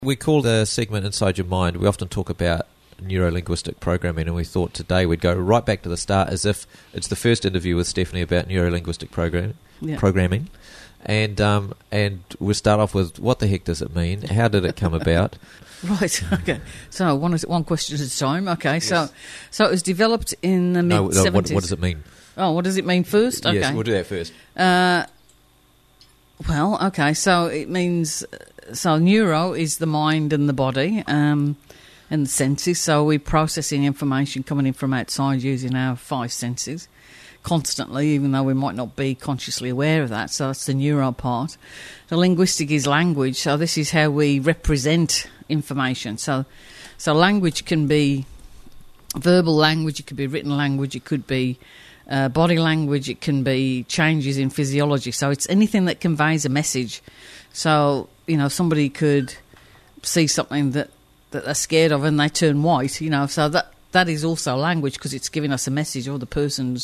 We call the segment Inside Your Mind. We often talk about neuro-linguistic programming, and we thought today we'd go right back to the start as if it's the first interview with Stephanie about neuro-linguistic programming. And we'll start off with, what the heck does it mean? How did it come about? Right, okay. So one question at a time. Okay, yes. So it was developed in the mid-70s. What does it mean? Oh, what does it mean first? Okay. Yes, we'll do that first. Well, okay, so it means... So neuro is the mind and the body and the senses. So we're processing information coming in from outside using our five senses constantly, even though we might not be consciously aware of that. So that's the neuro part. The linguistic is language. So this is how we represent information. So language can be verbal language, it could be written language, it could be body language, it can be changes in physiology. So it's anything that conveys a message. So, somebody could see something that they're scared of and they turn white, so that is also language because it's giving us a message, or the person's,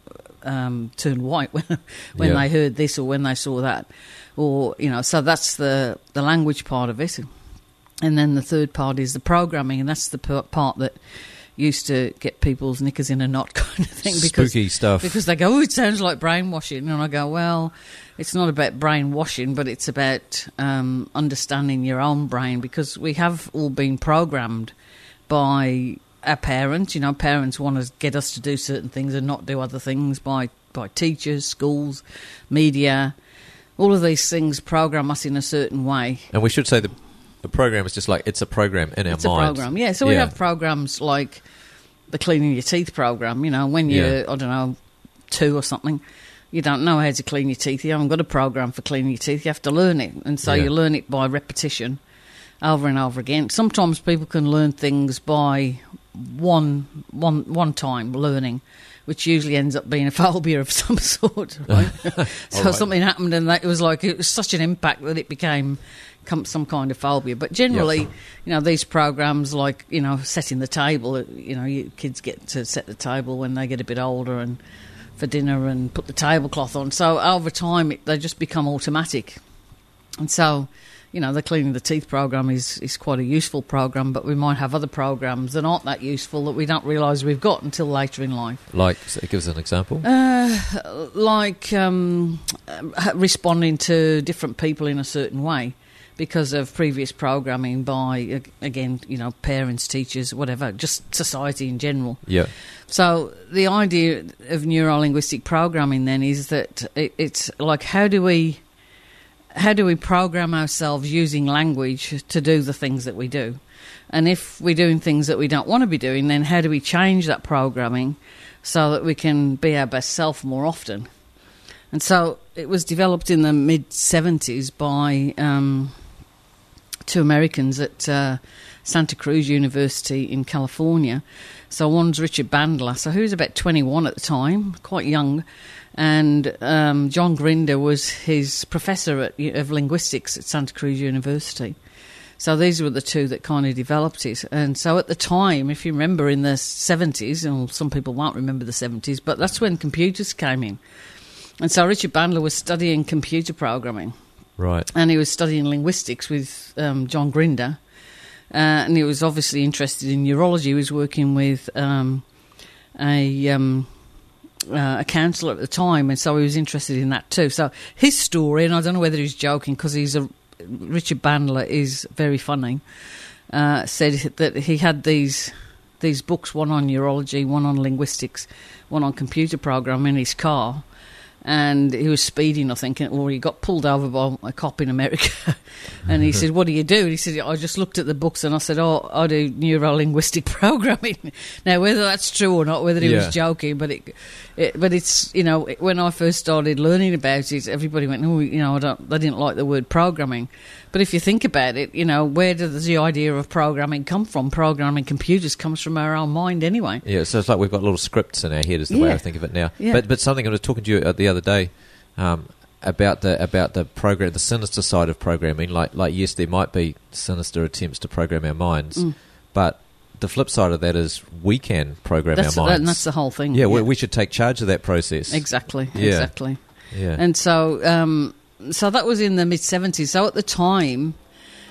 turned white when they heard this or when they saw that. Or, so that's the language part of it. And then the third part is the programming, and that's the part that used to get people's knickers in a knot kind of thing. Spooky stuff. Because they go, it sounds like brainwashing. And I go, well, it's not about brainwashing, but it's about understanding your own brain, because we have all been programmed by our parents. Parents want to get us to do certain things and not do other things, by teachers, schools, media. All of these things program us in a certain way. And we should say the program is just like, it's a program in our mind. It's a program, yeah. So we have programs like the cleaning your teeth program. When you're, 2 or something, you don't know how to clean your teeth. You haven't got a program for cleaning your teeth. You have to learn it. And so you learn it by repetition over and over again. Sometimes people can learn things by one time learning, which usually ends up being a phobia of some sort, right? So something happened and it was such an impact that it became some kind of phobia. But generally, these programs like, setting the table, you kids get to set the table when they get a bit older and for dinner and put the tablecloth on. So over time, they just become automatic. And so, the cleaning the teeth program is quite a useful program, but we might have other programs that aren't that useful that we don't realise we've got until later in life. Like, give us an example. Responding to different people in a certain way because of previous programming by, again, parents, teachers, whatever, just society in general. Yeah. So the idea of neuro-linguistic programming then is that it's like, how do we program ourselves using language to do the things that we do? And if we're doing things that we don't want to be doing, then how do we change that programming so that we can be our best self more often? And so it was developed in the mid-70s by 2 Americans at Santa Cruz University in California. So one's Richard Bandler, so he was about 21 at the time, quite young, and John Grinder was his professor of linguistics at Santa Cruz University. So these were the 2 that kind of developed it. And so at the time, if you remember in the 70s, and some people won't remember the 70s, but that's when computers came in. And so Richard Bandler was studying computer programming. Right. And he was studying linguistics with John Grinder. And he was obviously interested in neurology. He was working with a counsellor at the time, and so he was interested in that too. So his story, and I don't know whether he's joking because Richard Bandler is very funny, said that he had these books, one on neurology, one on linguistics, one on computer programming in his car. And he was speeding, I think, or he got pulled over by a cop in America. And he said, "What do you do?" And he said, "I just looked at the books and I said, I do neuro-linguistic programming." Now, whether that's true or not, whether he was joking, but it's, when I first started learning about it, everybody went, they didn't like the word programming. But if you think about it, where does the idea of programming come from? Programming computers comes from our own mind anyway. Yeah, so it's like we've got little scripts in our head is the way I think of it now. Yeah. But something I was talking to you the other day about the program, the sinister side of programming. Like yes, there might be sinister attempts to program our minds, but the flip side of that is we can program our minds. That's the whole thing. Yeah, we should take charge of that process. Exactly. Yeah. And so that was in the mid-70s. So at the time,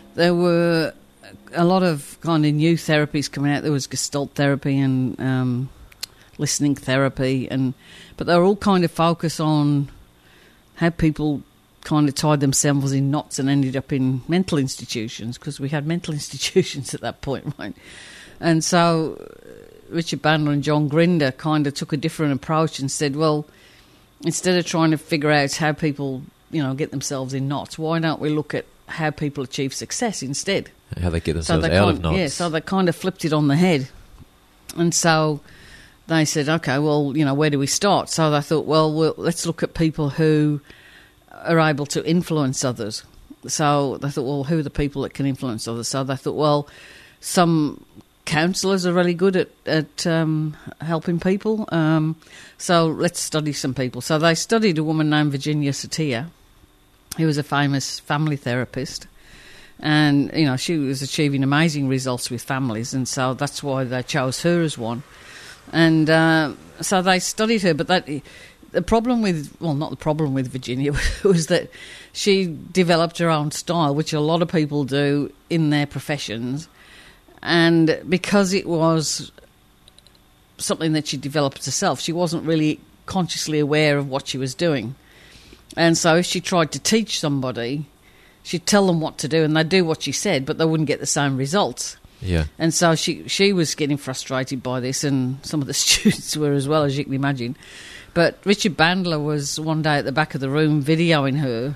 there were a lot of kind of new therapies coming out. There was Gestalt therapy and listening therapy, but they were all kind of focused on how people kind of tied themselves in knots and ended up in mental institutions, because we had mental institutions at that point, right? And so Richard Bandler and John Grinder kind of took a different approach and said, well, instead of trying to figure out how people, get themselves in knots, why don't we look at how people achieve success instead? How they get themselves out of knots. Yeah, so they kind of flipped it on the head. And so they said, okay, well, where do we start? So they thought, well, let's look at people who are able to influence others. So they thought, well, who are the people that can influence others? So they thought, well, some counsellors are really good at helping people. So let's study some people. So they studied a woman named Virginia Satir, who was a famous family therapist. And, she was achieving amazing results with families, and so that's why they chose her as one. And so they studied her, but the problem with, well, not the problem with Virginia, was that she developed her own style, which a lot of people do in their professions. And because it was something that she developed herself, she wasn't really consciously aware of what she was doing. And so if she tried to teach somebody, she'd tell them what to do, and they'd do what she said, but they wouldn't get the same results. Yeah. And so she was getting frustrated by this, and some of the students were as well, as you can imagine. But Richard Bandler was one day at the back of the room videoing her,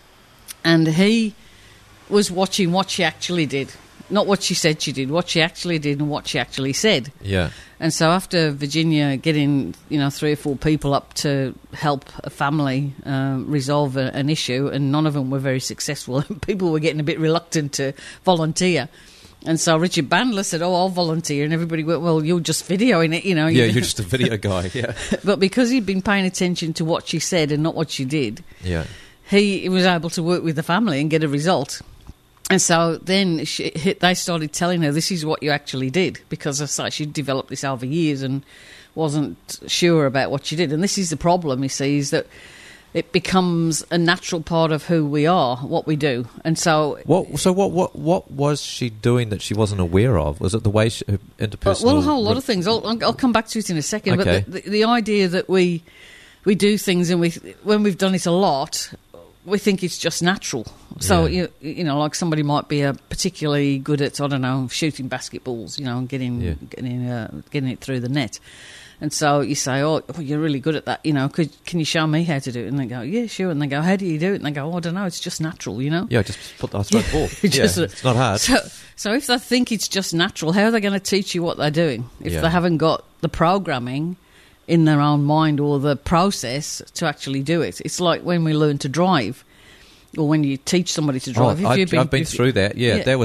and he was watching what she actually did. Not what she said she did, what she actually did and what she actually said. Yeah. And so after Virginia getting, 3 or 4 people up to help a family resolve an issue, and none of them were very successful, people were getting a bit reluctant to volunteer. And so Richard Bandler said, I'll volunteer. And everybody went, well, you're just videoing it, Yeah, you're just a video guy, yeah. But because he'd been paying attention to what she said and not what she did, yeah, he was able to work with the family and get a result. And so then they started telling her, this is what you actually did, because as such, she'd developed this over years and wasn't sure about what she did. And this is the problem, you see, is that it becomes a natural part of who we are, what we do. And so... What was she doing that she wasn't aware of? Was it the way her interpersonal... Well, a whole lot of things. I'll come back to it in a second. Okay. But the idea that we do things, and when we've done it a lot, we think it's just natural. So, Yeah. like somebody might be particularly good at, I don't know, shooting basketballs, and getting it through the net. And so you say, oh, you're really good at that, can you show me how to do it? And they go, yeah, sure. And they go, how do you do it? And they go, oh, I don't know, it's just natural, Yeah, just put the straight ball. It's not hard. So if they think it's just natural, how are they going to teach you what they're doing if they haven't got the programming in their own mind or the process to actually do it? It's like when we learn to drive, or when you teach somebody to drive. I've been through that.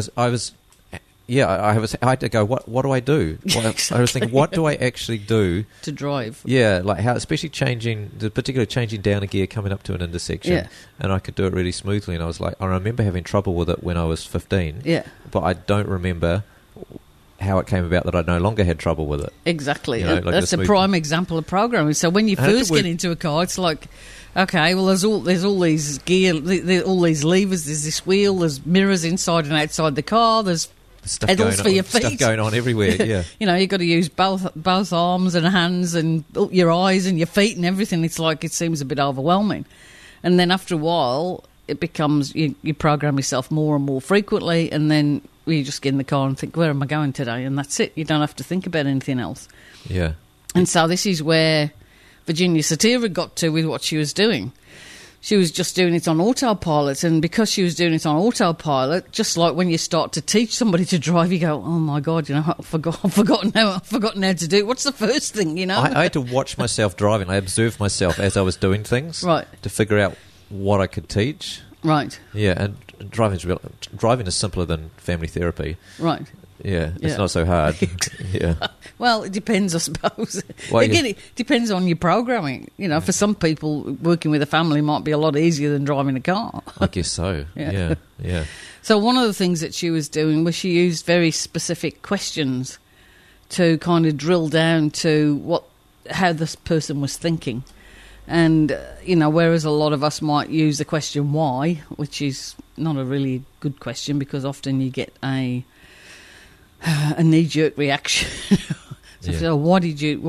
I had to go, what do I do? Exactly. I was thinking, what do I actually do to drive? Yeah, like how, especially changing down a gear coming up to an intersection. Yeah. And I could do it really smoothly. And I was like, I remember having trouble with it when I was 15. Yeah. But I don't remember how it came about that I no longer had trouble with it. Exactly. That's a prime example of programming. So when you first get into a car, it's like, okay, well, there's all these all these levers, there's this wheel, there's mirrors inside and outside the car, there's pedals for your feet. Stuff going on everywhere, yeah. You've got to use both arms and hands and your eyes and your feet and everything. It's like it seems a bit overwhelming. And then after a while, it becomes, you program yourself more and more frequently, and then you just get in the car and think, where am I going today? And that's it. You don't have to think about anything else. Yeah. And so this is where Virginia Satir had got to with what she was doing. She was just doing it on autopilot, and because she was doing it on autopilot, just like when you start to teach somebody to drive, you go, "Oh my God, I've forgotten how to do it. What's the first thing?" I had to watch myself driving. I observed myself as I was doing things, right, to figure out what I could teach. Right. Yeah, and driving is simpler than family therapy. Right. Yeah, it's not so hard. Yeah. Well, it depends, I suppose. Well, Again, it depends on your programming. For some people, working with a family might be a lot easier than driving a car. I guess so. Yeah. So one of the things that she was doing was she used very specific questions to kind of drill down to how this person was thinking. And, whereas a lot of us might use the question why, which is not a really good question because often you get a knee-jerk reaction. So why did you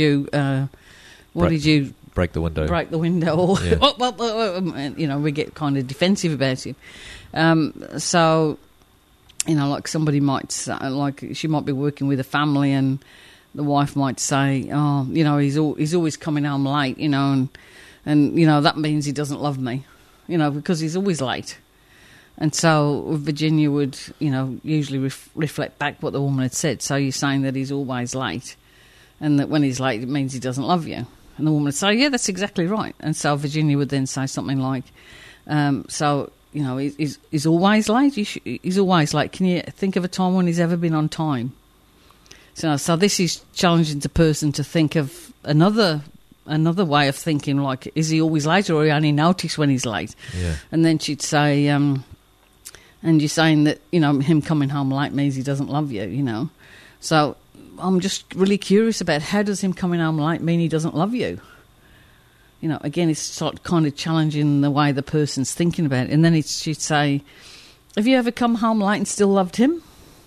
break the window? Break the window. Or, we get kind of defensive about it. So, like somebody might say, like she might be working with a family and the wife might say, oh, he's always coming home late, and that means he doesn't love me, because he's always late. And so Virginia would, usually reflect back what the woman had said. So you're saying that he's always late and that when he's late it means he doesn't love you. And the woman would say, yeah, that's exactly right. And so Virginia would then say something like, he's always late? He's always late. Can you think of a time when he's ever been on time? So this is challenging the person to think of another way of thinking, like, is he always late or he only notice when he's late? Yeah. And then she'd say, and you're saying that, him coming home late means he doesn't love you, So I'm just really curious about how does him coming home late mean he doesn't love you? Again, it's sort of kind of challenging the way the person's thinking about it. And then she'd say, have you ever come home late and still loved him?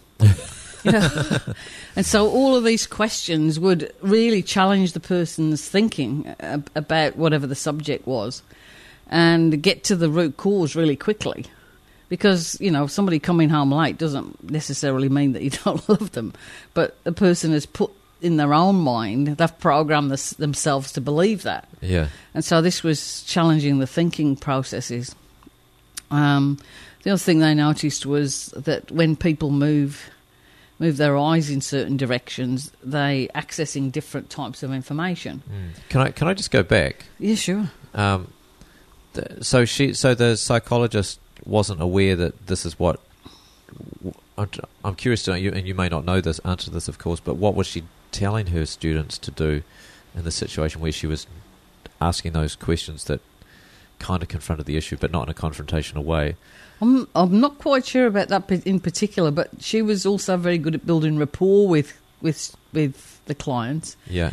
And so all of these questions would really challenge the person's thinking about whatever the subject was and get to the root cause really quickly. Because, somebody coming home late doesn't necessarily mean that you don't love them. But the person has put in their own mind, they've programmed themselves to believe that. Yeah. And so this was challenging the thinking processes. The other thing they noticed was that when people move their eyes in certain directions, they accessing different types of information. Can I just go back? Yeah, sure. So the psychologist wasn't aware that this is what. I'm curious to know, and you may not know this answer to this, of course, but what was she telling her students to do in the situation where she was asking those questions that kind of confronted the issue, but not in a confrontational way? I'm not quite sure about that in particular, but she was also very good at building rapport with the clients. Yeah.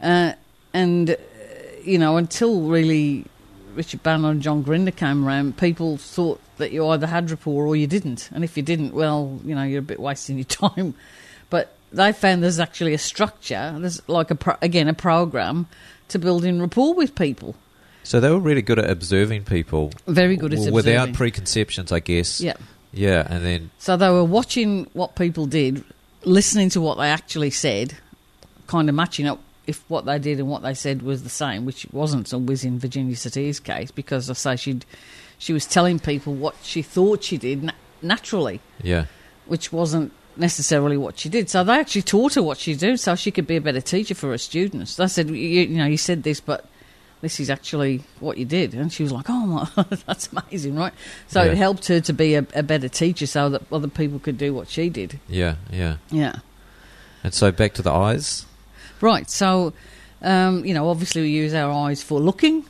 And until really Richard Bandler and John Grinder came around, people thought that you either had rapport or you didn't. And if you didn't, well, you're a bit wasting your time. But they found there's actually a structure, there's like a program to building rapport with people. So they were really good at observing people. Very good at observing. Without preconceptions, I guess. Yeah. Yeah, and then... So they were watching what people did, listening to what they actually said, kind of matching up if what they did and what they said was the same, which it wasn't always in Virginia Satir's case, because I say she was telling people what she thought she did naturally. Yeah. Which wasn't necessarily what she did. So they actually taught her what she did so she could be a better teacher for her students. They said, you said this, but this is actually what you did. And she was like, oh, my, that's amazing, right? So it helped her to be a better teacher so that other people could do what she did. Yeah. Yeah. And so back to the eyes? Right. So, obviously we use our eyes for looking,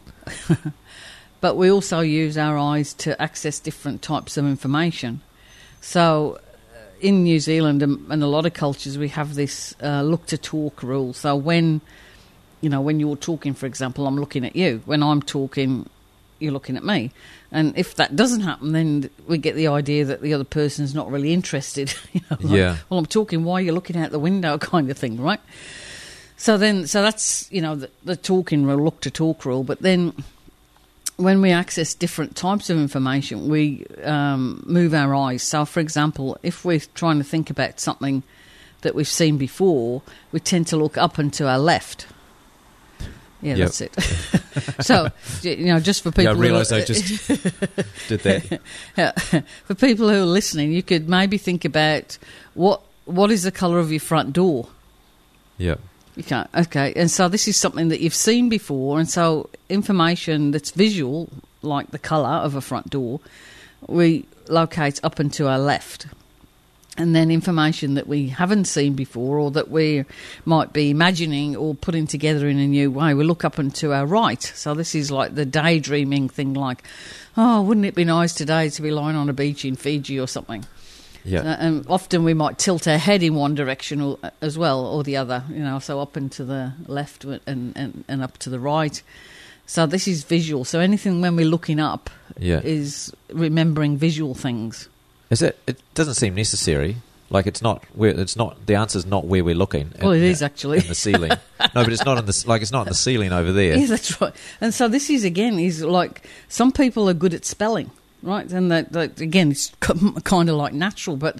but we also use our eyes to access different types of information. So in New Zealand and a lot of cultures, we have this look-to-talk rule. So when you're talking, for example, I'm looking at you. When I'm talking, you're looking at me. And if that doesn't happen, then we get the idea that the other person's not really interested. Well, I'm talking, why are you looking out the window kind of thing, right? So that's, the talking rule, look-to-talk rule. But then when we access different types of information, we move our eyes. So, for example, if we're trying to think about something that we've seen before, we tend to look up and to our left. Yeah, yep. That's it. So, just for people... Yeah, I realised I just did that. For people who are listening, you could maybe think about what is the colour of your front door? Yeah. You can't. Okay, and so this is something that you've seen before, and so information that's visual, like the colour of a front door, we locate up and to our left. And then information that we haven't seen before or that we might be imagining or putting together in a new way, we look up and to our right. So this is like the daydreaming thing, like, oh, wouldn't it be nice today to be lying on a beach in Fiji or something? Yeah. And often we might tilt our head in one direction as well or the other, so up and to the left and up to the right. So this is visual. So anything when we're looking up is remembering visual things. It doesn't seem necessary. Like it's not. The answer's not where we're looking. Well, it is actually in the ceiling. No, but it's not in the it's not in the ceiling over there. Yeah, that's right. And so this is like some people are good at spelling, right? And that again, it's kind of like natural. But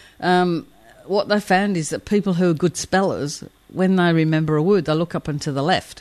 what they found is that people who are good spellers, when they remember a word, they look up and to the left,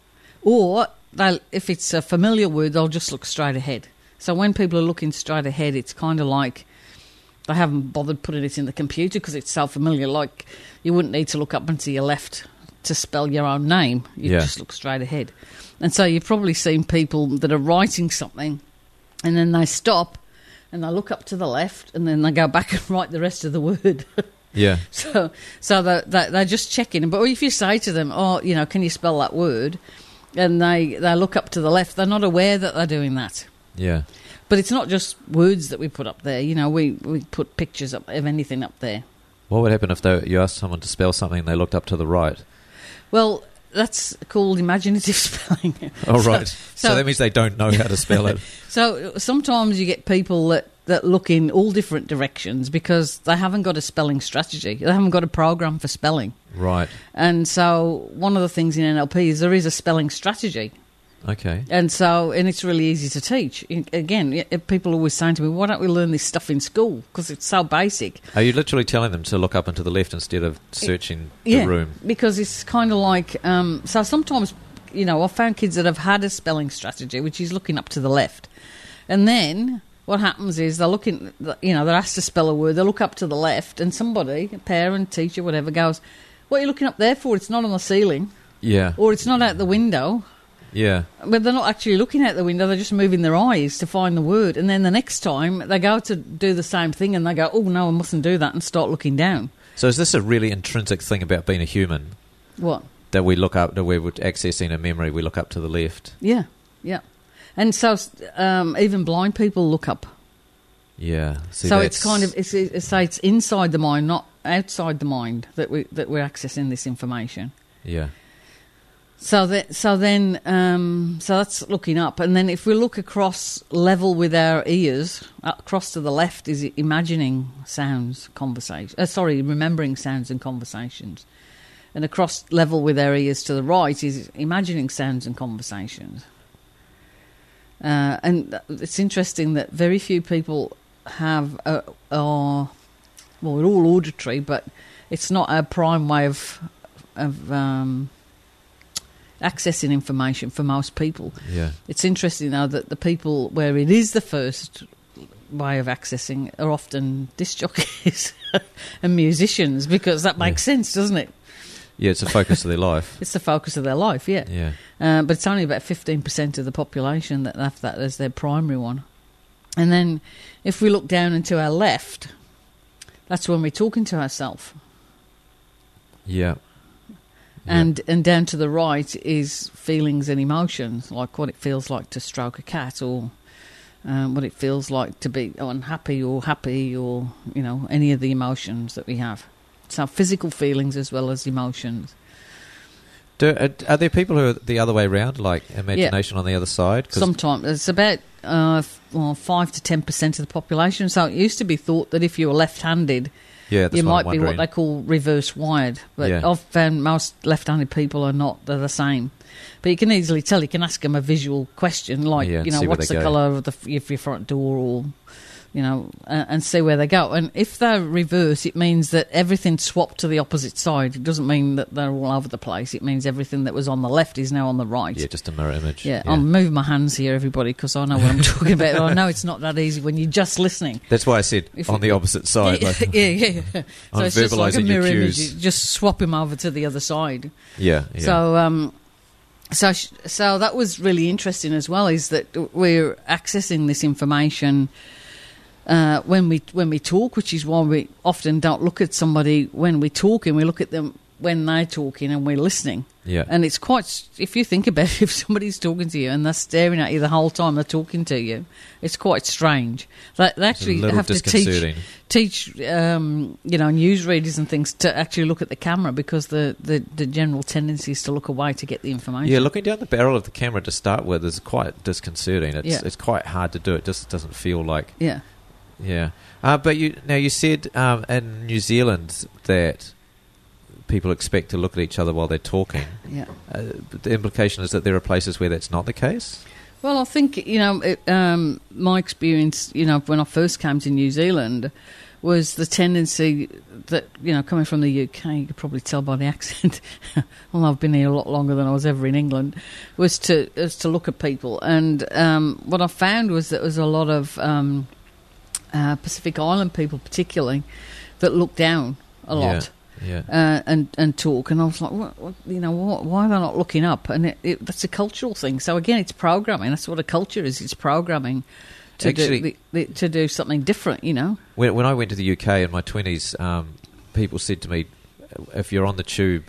or if it's a familiar word, they'll just look straight ahead. So when people are looking straight ahead, it's kind of like they haven't bothered putting it in the computer because it's so familiar. Like you wouldn't need to look up and to your left to spell your own name. You just look straight ahead. And so you've probably seen people that are writing something and then they stop and they look up to the left and then they go back and write the rest of the word. Yeah. So they're just checking. But if you say to them, can you spell that word? And they look up to the left, they're not aware that they're doing that. Yeah. But it's not just words that we put up there. We put pictures of anything up there. What would happen if you asked someone to spell something and they looked up to the right? Well, that's called imaginative spelling. Oh, right. So that means they don't know how to spell it. So sometimes you get people that look in all different directions because they haven't got a spelling strategy. They haven't got a program for spelling. Right. And so one of the things in NLP is there is a spelling strategy. Okay. And it's really easy to teach. Again, people are always saying to me, why don't we learn this stuff in school? Because it's so basic. Are you literally telling them to look up and to the left instead of searching the room? Because it's kind of like... so sometimes, I've found kids that have had a spelling strategy, which is looking up to the left. And then what happens is they're looking... they're asked to spell a word, they look up to the left, and somebody, a parent, teacher, whatever, goes, what are you looking up there for? It's not on the ceiling. Yeah. Or it's not out the window. Yeah. But they're not actually looking out the window, they're just moving their eyes to find the word. And then the next time they go to do the same thing and they go, oh, no, I mustn't do that, and start looking down. So is this a really intrinsic thing about being a human? What? That we look up, that we're accessing a memory, we look up to the left? Yeah, yeah. And so even blind people look up. Yeah. So it's kind of, it's inside the mind, not outside the mind, that we're accessing this information. Yeah. So that's looking up. And then if we look across level with our ears, across to the left is imagining sounds, remembering sounds and conversations. And across level with our ears to the right is imagining sounds and conversations. And it's interesting that very few people have, we're all auditory, but it's not a prime way of accessing information for most people. Yeah. It's interesting, though, that the people where it is the first way of accessing are often disc jockeys and musicians, because that makes sense, doesn't it? Yeah, it's the focus of their life. It's the focus of their life, yeah. Yeah. But it's only about 15% of the population that have that as their primary one. And then if we look down into our left, that's when we're talking to ourselves. Yeah. And down to the right is feelings and emotions, like what it feels like to stroke a cat, or what it feels like to be unhappy or happy, or, any of the emotions that we have. So physical feelings as well as emotions. Are there people who are the other way around, like imagination on the other side? Sometimes. It's about 5 to 10% of the population. So it used to be thought that if you were left-handed, you might be what they call reverse wired. But I've found most left-handed people are not. They're the same. But you can easily tell. You can ask them a visual question like, what's the colour of your front door, or, and see where they go. And if they're reverse, it means that everything swapped to the opposite side. It doesn't mean that they're all over the place. It means everything that was on the left is now on the right. Yeah, just a mirror image. Yeah. I'm moving my hands here, everybody, because I know what I'm talking about. I know it's not that easy when you're just listening. That's why I said on the opposite side. Yeah. I'm so it's just like a mirror cues. image. You just swap him over to the other side. Yeah. So that was really interesting as well, is that we're accessing this information when we talk, which is why we often don't look at somebody when we're talking. We look at them when they're talking and we're listening. Yeah. And it's quite, if you think about it, if somebody's talking to you and they're staring at you the whole time they're talking to you, it's quite strange. They actually have to teach newsreaders and things to actually look at the camera, because the general tendency is to look away to get the information. Yeah, looking down the barrel of the camera to start with is quite disconcerting. It's quite hard to do. It just doesn't feel like... Yeah. Yeah. But you said in New Zealand that people expect to look at each other while they're talking. Yeah. The implication is that there are places where that's not the case? Well, I think, my experience, when I first came to New Zealand was the tendency that, coming from the UK, you could probably tell by the accent, although I've been here a lot longer than I was ever in England, was to look at people. And what I found was that there was a lot of Pacific Island people particularly that looked down a lot. Yeah. And talk, and I was like, what, why are they not looking up? And that's a cultural thing. So again, it's programming. That's what a culture is. It's programming to do something different. When I went to the UK in my 20s, people said to me, if you're on the tube,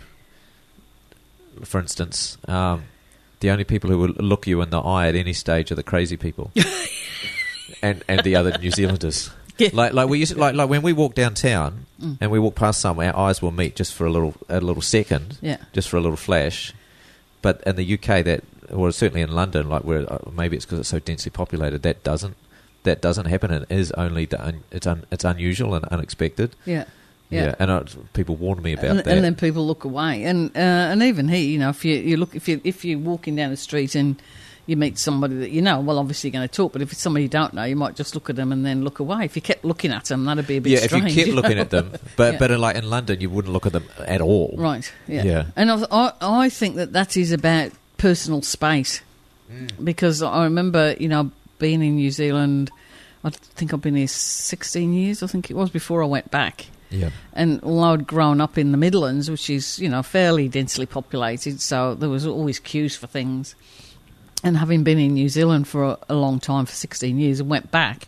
for instance, the only people who will look you in the eye at any stage are the crazy people, and the other New Zealanders. Yeah. Like we used like when we walk downtown and we walk past somewhere, our eyes will meet just for a little second, just for a little flash. But in the UK, or certainly in London, like where maybe it's because it's so densely populated, that doesn't happen, and it is only it's unusual and unexpected. Yeah. And people warned me about that. And then people look away, and even here, if you're walking down the street and you meet somebody that well, obviously you're going to talk, but if it's somebody you don't know, you might just look at them and then look away. If you kept looking at them, that'd be a bit strange. Yeah, if you kept looking at them, but in London, you wouldn't look at them at all. Right, yeah. And I think that is about personal space, because I remember, being in New Zealand, I think I've been here 16 years, I think it was, before I went back. Yeah. And although I'd grown up in the Midlands, which is, fairly densely populated, so there was always queues for things. And having been in New Zealand for a long time, for 16 years, and went back,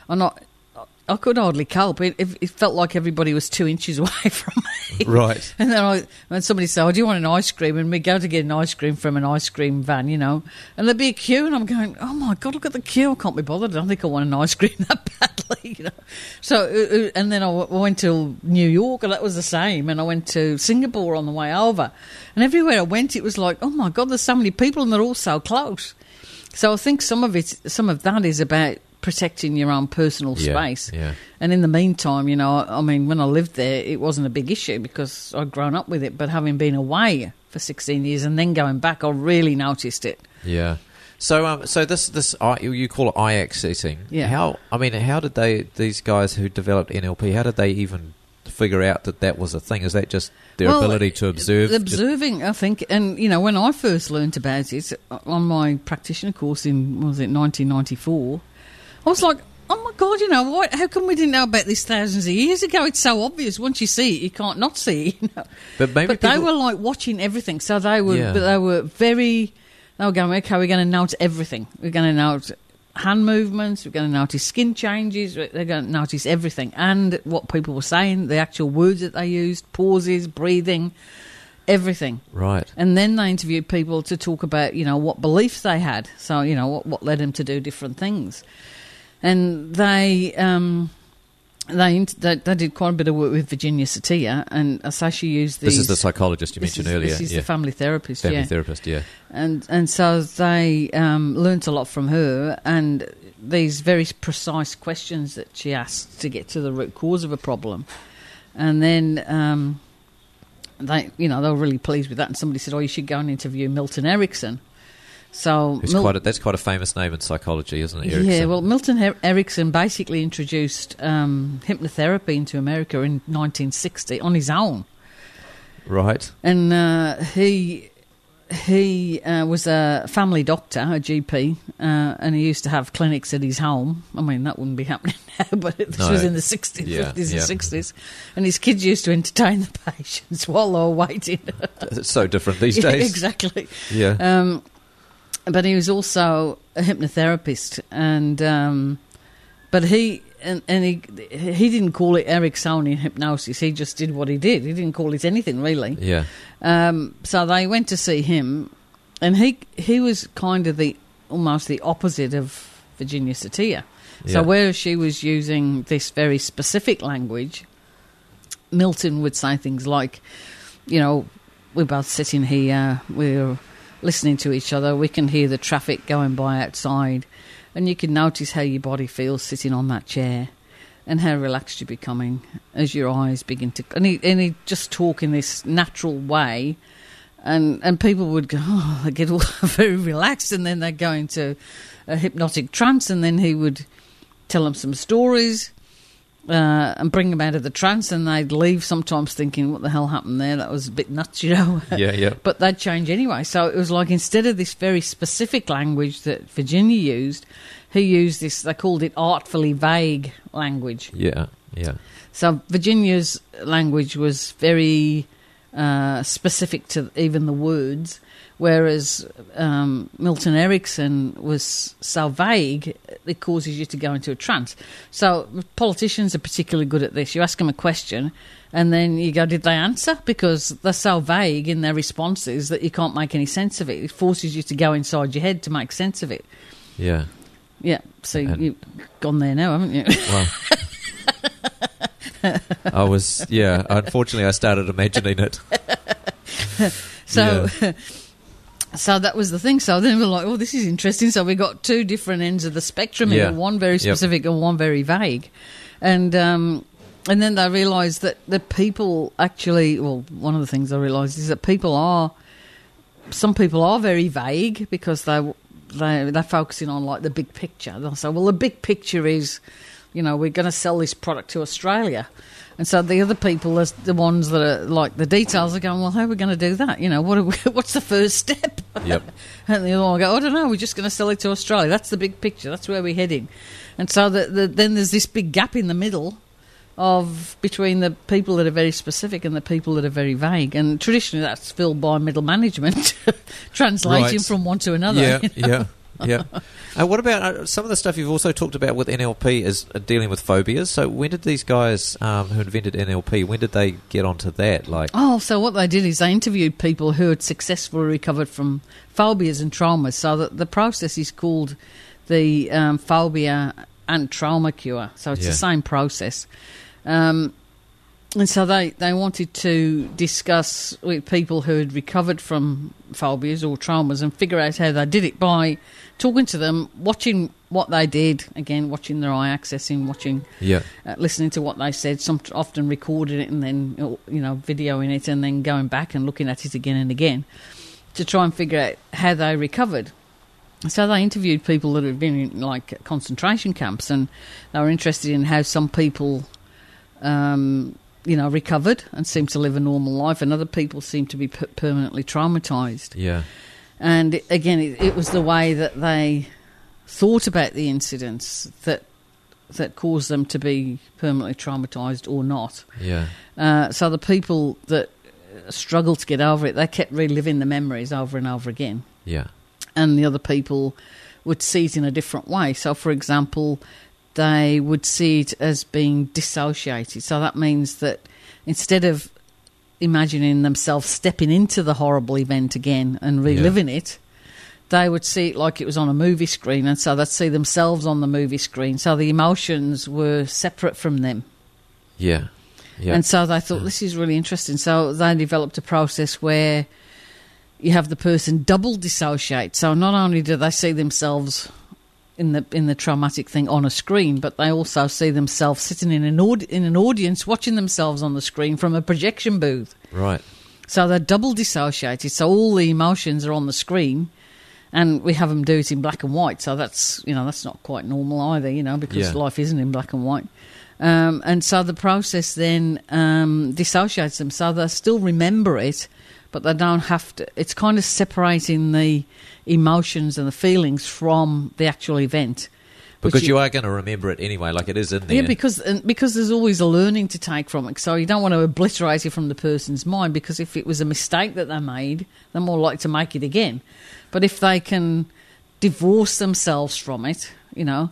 I could hardly cope. It felt like everybody was 2 inches away from me. Right. And then when somebody said, do you want an ice cream? And we go to get an ice cream from an ice cream van, and there'd be a queue, and I'm going, oh my God, look at the queue. I can't be bothered. I don't think I want an ice cream that badly, So, and then I went to New York, and that was the same. And I went to Singapore on the way over. And everywhere I went, it was like, oh my God, there's so many people, and they're all so close. So I think some of that is about protecting your own personal space. Yeah. And in the meantime, when I lived there, it wasn't a big issue because I'd grown up with it. But having been away for 16 years and then going back, I really noticed it. Yeah. So this you call it eye accessing. Yeah. How did these guys who developed NLP, how did they even figure out that was a thing? Is that just their ability to observe? Observing, I think. And, when I first learned about it on my practitioner course in, 1994, I was like, oh my God, how come we didn't know about this thousands of years ago? It's so obvious. Once you see it, you can't not see it. But they were like watching everything. So they were going, okay, we're going to note everything. We're going to note hand movements, we're going to notice skin changes, they're going to notice everything. And what people were saying, the actual words that they used, pauses, breathing, everything. Right. And then they interviewed people to talk about, what beliefs they had. So, what led them to do different things. And they did quite a bit of work with Virginia Satir, and so she used these... This is the psychologist you mentioned earlier. This is the family therapist, therapist, yeah. And so they learnt a lot from her, and these very precise questions that she asked to get to the root cause of a problem. And then they were really pleased with that, and somebody said, you should go and interview Milton Erickson. So that's quite a famous name in psychology, isn't it, Erickson? Yeah, well, Milton Erickson basically introduced hypnotherapy into America in 1960 on his own. Right. And he was a family doctor, a GP, and he used to have clinics at his home. I mean, that wouldn't be happening now, but this was in the 60s, 50s and 60s. And his kids used to entertain the patients while they were waiting. It's so different these days. Exactly. Yeah. But he was also a hypnotherapist, and but he he didn't call it Ericksonian hypnosis. He just did what he did. He didn't call it anything really. Yeah. So they went to see him, and he was kind of almost the opposite of Virginia Satir. So whereas she was using this very specific language, Milton would say things like, we're both sitting here, we're listening to each other, we can hear the traffic going by outside, and you can notice how your body feels sitting on that chair and how relaxed you're becoming as your eyes begin to... And he just talk in this natural way, and people would go, they get all very relaxed, and then they'd go into a hypnotic trance, and then he would tell them some stories and bring them out of the trance, and they'd leave sometimes thinking, what the hell happened there? That was a bit nuts, Yeah. But they'd change anyway. So it was like, instead of this very specific language that Virginia used, he used this, they called it artfully vague language. Yeah. So Virginia's language was very specific to even the words, whereas Milton Erickson was so vague, it causes you to go into a trance. So politicians are particularly good at this. You ask them a question, and then you go, did they answer? Because they're so vague in their responses that you can't make any sense of it. It forces you to go inside your head to make sense of it. Yeah. Yeah, so you've gone there now, haven't you? Well, unfortunately I started imagining it. So that was the thing. So then we're like, oh, this is interesting. So we got two different ends of the spectrum here, one very specific and one very vague. And then they realised that the people actually, one of the things I realised is that some people are very vague because they're focusing on like the big picture. They'll say, well, the big picture is, we're going to sell this product to Australia. And so the other people, the ones that are like the details, are going, well, how are we going to do that? What's the first step? Yep. And the other one will go, I don't know, we're just going to sell it to Australia. That's the big picture. That's where we're heading. And so then there's this big gap in the middle between the people that are very specific and the people that are very vague. And traditionally that's filled by middle management, translating from one to another. Yeah. What about some of the stuff you've also talked about with NLP is dealing with phobias? So when did these guys who invented NLP, when did they get onto that? So what they did is they interviewed people who had successfully recovered from phobias and traumas. So that the process is called the phobia and trauma cure. So it's the same process. And so they wanted to discuss with people who had recovered from phobias or traumas and figure out how they did it by talking to them, watching what they did, again, watching their eye accessing, listening to what they said, often recording it and then, videoing it and then going back and looking at it again and again to try and figure out how they recovered. So they interviewed people that had been in, concentration camps, and they were interested in how some people... recovered and seemed to live a normal life, and other people seemed to be permanently traumatised. Yeah. And again, it was the way that they thought about the incidents that caused them to be permanently traumatised or not. Yeah. So the people that struggled to get over it, they kept reliving the memories over and over again. Yeah. And the other people would see it in a different way. So, for example, they would see it as being dissociated. So that means that instead of imagining themselves stepping into the horrible event again and reliving it, they would see it like it was on a movie screen, and so they'd see themselves on the movie screen. So the emotions were separate from them. Yeah. And so they thought, this is really interesting. So they developed a process where you have the person double dissociate. So not only do they see themselves in the traumatic thing on a screen, but they also see themselves sitting in an audience watching themselves on the screen from a projection booth. Right. So they're double dissociated. So all the emotions are on the screen, and we have them do it in black and white. So that's not quite normal either, because life isn't in black and white. And so the process then dissociates them. So they still remember it, but they don't have to. It's kind of separating the emotions and the feelings from the actual event. Because you are going to remember it anyway, like it is in there. Yeah, because there's always a learning to take from it. So you don't want to obliterate it from the person's mind, because if it was a mistake that they made, they're more likely to make it again. But if they can divorce themselves from it,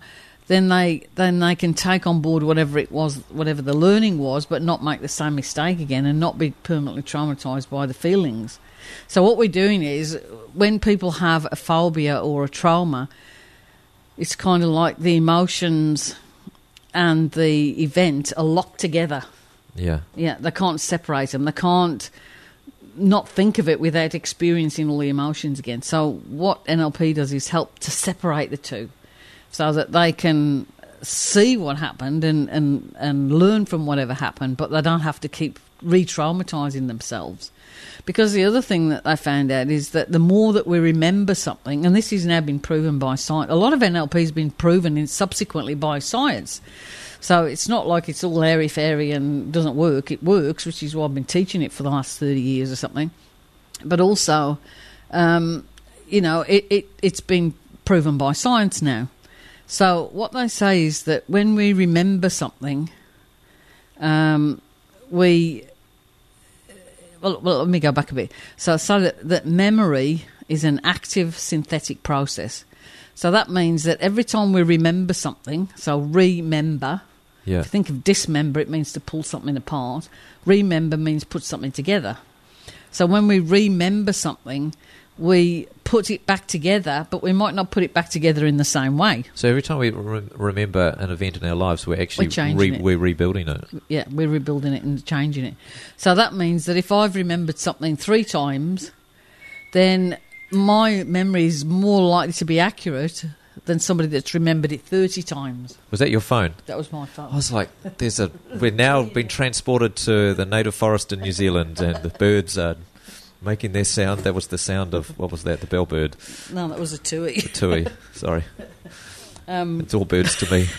then they can take on board whatever it was, whatever the learning was, but not make the same mistake again and not be permanently traumatised by the feelings. So what we're doing is, when people have a phobia or a trauma, it's kind of like the emotions and the event are locked together. Yeah. Yeah, they can't separate them. They can't not think of it without experiencing all the emotions again. So what NLP does is help to separate the two so that they can see what happened and learn from whatever happened, but they don't have to keep re-traumatising themselves. Because the other thing that I found out is that the more that we remember something, and this has now been proven by science, a lot of NLP has been proven subsequently by science. So it's not like it's all airy-fairy and doesn't work. It works, which is why I've been teaching it for the last 30 years or something. But also, it's been proven by science now. So what they say is that when we remember something, Well, let me go back a bit. So that memory is an active synthetic process. So that means that every time we remember something, so remember, if you think of dismember, it means to pull something apart. Remember means put something together. So when we remember something, we put it back together, but we might not put it back together in the same way. So every time we remember an event in our lives, we're actually we're rebuilding it. Yeah, we're rebuilding it and changing it. So that means that if I've remembered something 3 times, then my memory is more likely to be accurate than somebody that's remembered it 30 times. Was that your phone? That was my phone. I was like, we're now been transported to the native forest in New Zealand, and the birds are making their sound. That was the sound of, what was that, the bellbird? No, that was a tui. The tui, sorry. It's all birds to me.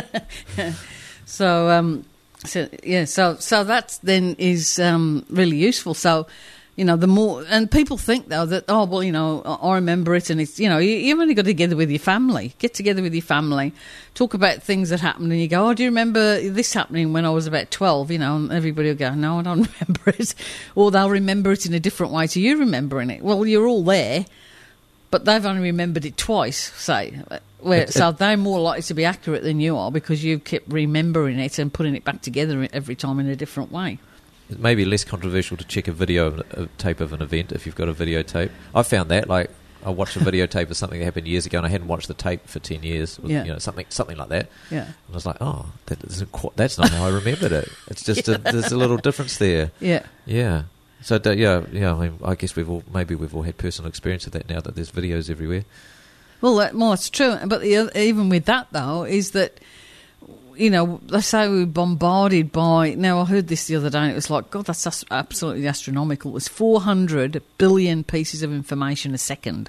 So that then is really useful. So, the more, and people think though that, I remember it, and it's, you've only got to get together with your family. Get together with your family, talk about things that happened, and you go, do you remember this happening when I was about 12? And everybody will go, no, I don't remember it. Or they'll remember it in a different way to you remembering it. Well, you're all there, but they've only remembered it twice, say. So they're more likely to be accurate than you are because you kept remembering it and putting it back together every time in a different way. It may be less controversial to check a tape of an event if you've got a videotape. I found that, like, I watched a videotape of something that happened years ago and I hadn't watched the tape for 10 years, something like that. Yeah. And I was like, that's not how I remembered it. It's just there's a little difference there. Yeah. Yeah. So, I mean, I guess we've all had personal experience of that now that there's videos everywhere. Well, it's true. But even with that, though, is that, they say we're bombarded by... Now, I heard this the other day, and it was like, God, that's absolutely astronomical. It was 400 billion pieces of information a second.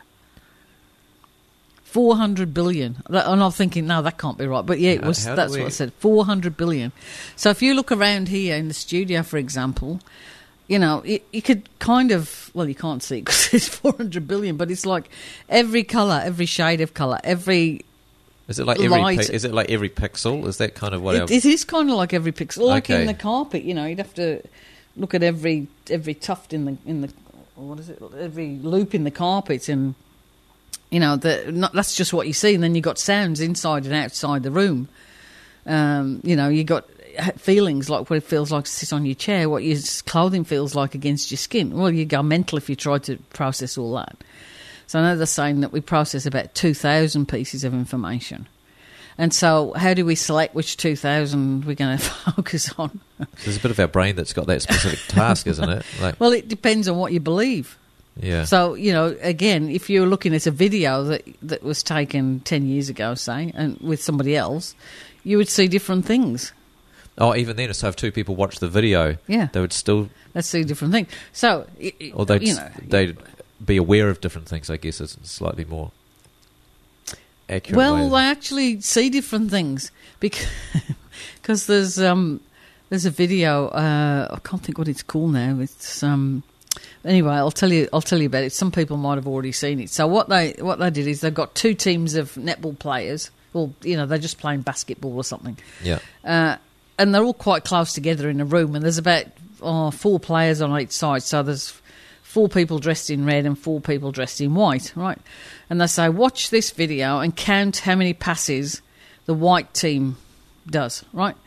400 billion. And I'm thinking, no, that can't be right. But, yeah, it was. That's what I said, 400 billion. So if you look around here in the studio, for example... you could kind of... Well, you can't see it because it's 400 billion, but it's like every colour, every shade of colour, every... Is it like every pixel? Is that kind of what... It is kind of like every pixel. Like in the carpet, you'd have to look at every tuft in the what is it? Every loop in the carpet, and that's just what you see. And then you got sounds inside and outside the room. You got feelings like what it feels like to sit on your chair, what your clothing feels like against your skin. Well, you go mental if you try to process all that. So I know they're saying that we process about 2,000 pieces of information. And so how do we select which 2,000 we're going to focus on? There's a bit of our brain that's got that specific task, isn't it? Well, it depends on what you believe. Yeah. So, again, if you're looking at a video that was taken 10 years ago, say, and with somebody else, you would see different things. Oh, even then, so if 2 people watch the video, they would still... Let's see different things. So, or they'd be aware of different things, I guess, is slightly more accurate. Well, they actually see different things because there's a video. I can't think what it's called now. It's anyway. I'll tell you about it. Some people might have already seen it. So what they did is they've got 2 teams of netball players. Well, they're just playing basketball or something. Yeah. And they're all quite close together in a room, and there's about 4 players on each side. So there's 4 people dressed in red and 4 people dressed in white, right? And they say, watch this video and count how many passes the white team does, right?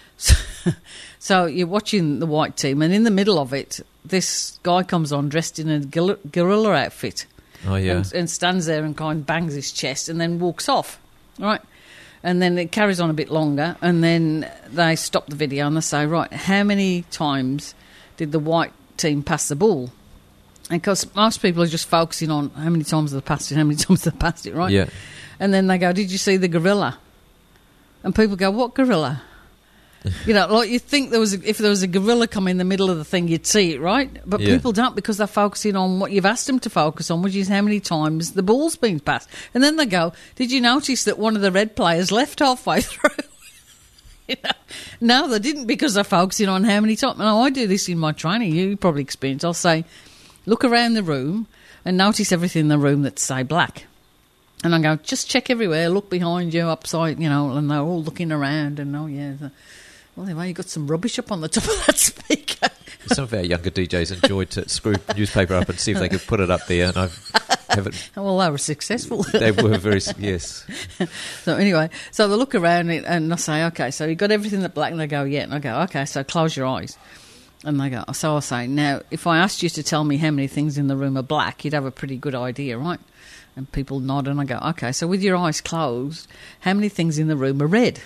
So you're watching the white team, and in the middle of it, this guy comes on dressed in a gorilla outfit. Oh, yeah. And stands there and kind of bangs his chest and then walks off, right? And then it carries on a bit longer, and then they stop the video and they say, right, how many times did the white team pass the ball? And because most people are just focusing on how many times they passed it, how many times they passed it, right? Yeah. And then they go, did you see the gorilla? And people go, what gorilla? You know, like you think if there was a gorilla come in the middle of the thing, you'd see it, right? But people don't, because they're focusing on what you've asked them to focus on, which is how many times the ball's been passed. And then they go, did you notice that one of the red players left halfway through? You know, no, they didn't, because they're focusing on how many times. Now, I do this in my training. You probably experience. I'll say, look around the room and notice everything in the room that's, say, black. And I go, just check everywhere, look behind you, upside, you know, and they're all looking around and, oh, yeah, well, anyway, you got some rubbish up on the top of that speaker. Some of our younger DJs enjoyed to screw newspaper up and see if they could put it up there, and I haven't. Well, they were successful. They were very, yes. So anyway, so they look around and I say, okay, so you got everything that black, and they go, yeah, and I go, okay, so close your eyes. And they go, so I say, now, if I asked you to tell me how many things in the room are black, you'd have a pretty good idea, right? And people nod, and I go, okay, so with your eyes closed, how many things in the room are red?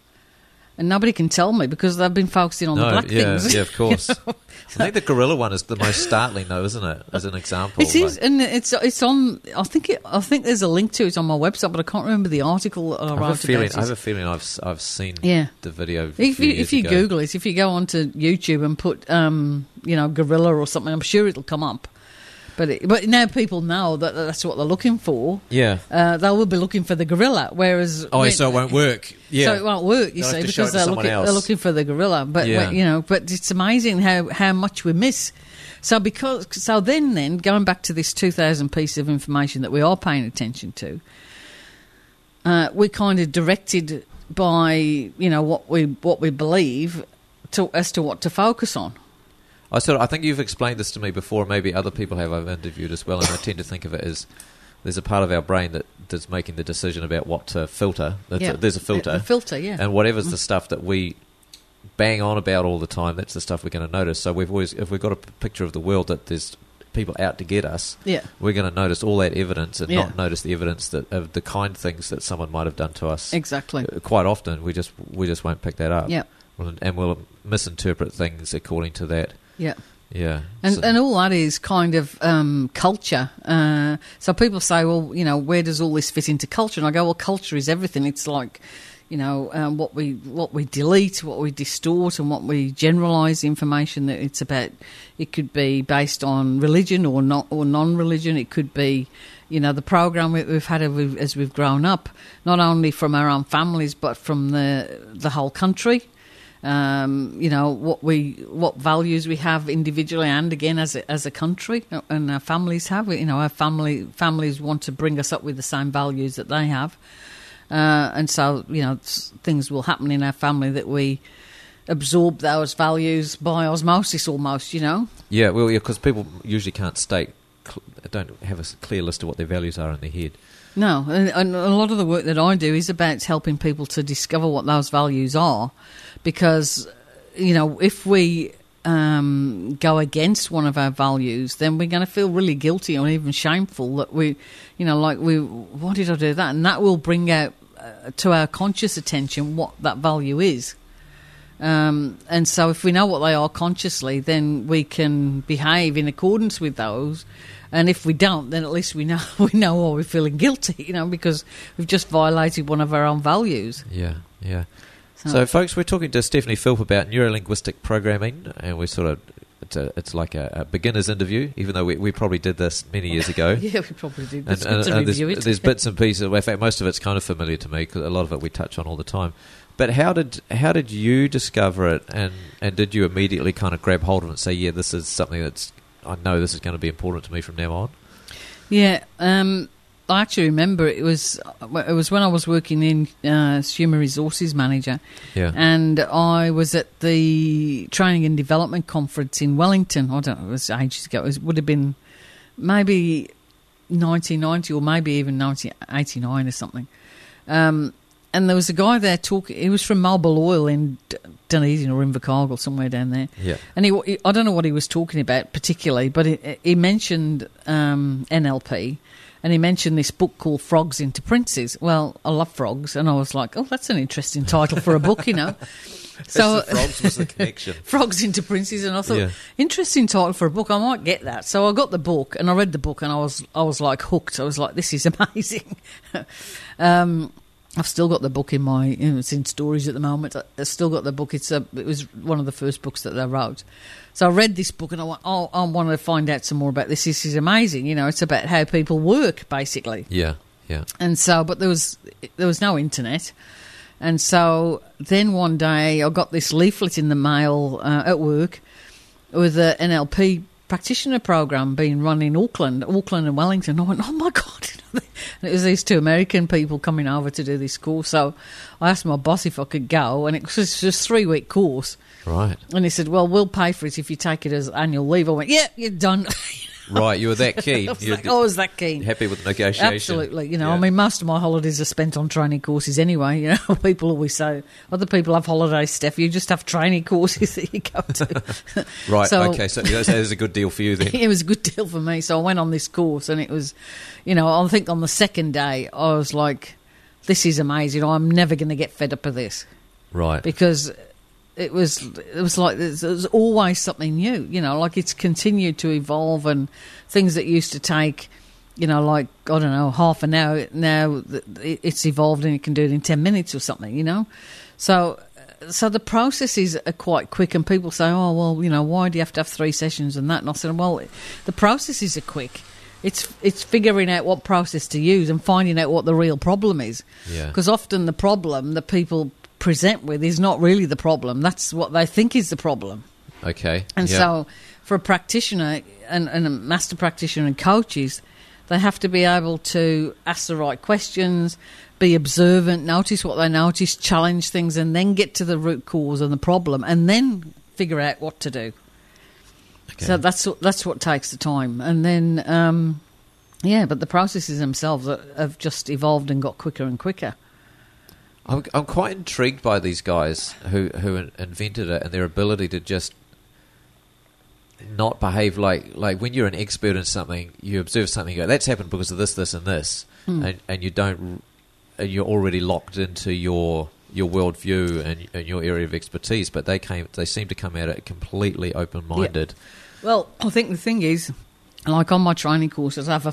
And nobody can tell me, because they've been focusing on the black things. Yeah, of course. You know? I think the gorilla one is the most startling, though, isn't it? As an example, it is, and it's on. I think there's a link to it on my website, but I can't remember the article I wrote about it. I have a feeling I've seen the video. If you Google it, if you go onto YouTube and put gorilla or something, I'm sure it'll come up. But now people know that that's what they're looking for. Yeah. They will be looking for the gorilla, whereas... so it won't work. Yeah. So it won't work, you see, because they're looking for the gorilla. But, but it's amazing how much we miss. So then, going back to this 2,000 piece of information that we are paying attention to, we're kind of directed by, what we believe as to what to focus on. I think you've explained this to me before. Maybe other people have I've interviewed as well, and I tend to think of it as there's a part of our brain that's making the decision about what to filter. There's a filter. A filter, yeah. And whatever's the stuff that we bang on about all the time, that's the stuff we're going to notice. So if we've got a picture of the world that there's people out to get us, we're going to notice all that evidence and not notice the evidence of the kind things that someone might have done to us. Exactly. Quite often, we just won't pick that up. Yeah. And we'll misinterpret things according to that. Yeah. Yeah. And all that is kind of culture. So people say, well, where does all this fit into culture? And I go, well, culture is everything. It's like, what we delete, what we distort, and what we generalise the information that it's about. It could be based on religion or non-religion. It could be, the program we've had as we've grown up, not only from our own families but from the whole country. What values we have individually and again as a country, and our families have. Our families want to bring us up with the same values that they have, and so things will happen in our family that we absorb those values by osmosis, almost. Yeah, well, because people usually can't don't have a clear list of what their values are in their head. No, and a lot of the work that I do is about helping people to discover what those values are, because, if we go against one of our values, then we're going to feel really guilty or even shameful that why did I do that? And that will bring out to our conscious attention what that value is. And so if we know what they are consciously, then we can behave in accordance with those. And if we don't, then at least we know why we're feeling guilty, because we've just violated one of our own values. Yeah. So folks, we're talking to Stephanie Philp about neurolinguistic programming, and it's like a beginner's interview, even though we probably did this many years ago. Yeah, we probably did. There's bits and pieces. In fact, most of it's kind of familiar to me, because a lot of it we touch on all the time. But how did you discover it, and did you immediately kind of grab hold of it and say, yeah, this is something I know this is going to be important to me from now on? Yeah, I actually remember it was when I was working in as human resources manager, and I was at the Training and Development Conference in Wellington. I don't know, it was ages ago. It would have been maybe 1990 or maybe even 1989 or something. there was a guy there talking. He was from Marble Oil in Dunedin or Invercargill, somewhere down there. Yeah. And I don't know what he was talking about particularly, but he mentioned NLP, and he mentioned this book called Frogs into Princes. Well, I love frogs, and I was like, oh, that's an interesting title for a book, you know. So frogs was the connection. Frogs into Princes, and I thought, interesting title for a book. I might get that. So I got the book, and I read the book, and I was like hooked. I was like, this is amazing. I've still got the book in my, it's in storage at the moment. I've still got the book. It was one of the first books that they wrote. So I read this book and I went, oh, I want to find out some more about this. This is amazing. You know, it's about how people work, basically. Yeah, yeah. And so, but there was no internet. And so then one day I got this leaflet in the mail at work with an NLP practitioner program being run in Auckland and Wellington. I went, oh my God. And it was these two American people coming over to do this course. So I asked my boss if I could go, and it was just a 3-week course. Right. And he said, well, we'll pay for it if you take it as annual leave. I went, yeah, you're done. Right, you were that keen. I was that keen. Happy with the negotiation. Absolutely. You know, I mean, most of my holidays are spent on training courses anyway. You know, people always say, other people have holidays, Steph. You just have training courses that you go to. Right, okay. So that was a good deal for you then. It was a good deal for me. So I went on this course, and it was, you know, I think on the second day, I was like, this is amazing. I'm never going to get fed up of this. Right. Because it was like there's always something new, you know, like it's continued to evolve, and things that used to take, you know, like, I don't know, half an hour, now it's evolved and you can do it in 10 minutes or something, you know. So the processes are quite quick, and people say, oh, well, you know, why do you have to have 3 sessions and that? And I said, well, the processes are quick. It's figuring out what process to use and finding out what the real problem is. Yeah. Because often the problem that people present with is not really the problem. That's what they think is the problem. Okay. And so for a practitioner and a master practitioner and coaches, they have to be able to ask the right questions, be observant, notice what they notice, challenge things, and then get to the root cause and the problem, and then figure out what to do. Okay. So that's what takes the time. And then, but the processes themselves have just evolved and got quicker and quicker. I'm quite intrigued by these guys who invented it, and their ability to just not behave like when you're an expert in something, you observe something, you go, that's happened because of this, this, and this, and you don't, and you're already locked into your worldview and your area of expertise. But they seem to come at it completely open-minded. Yeah. Well, I think the thing is, like on my training courses, I have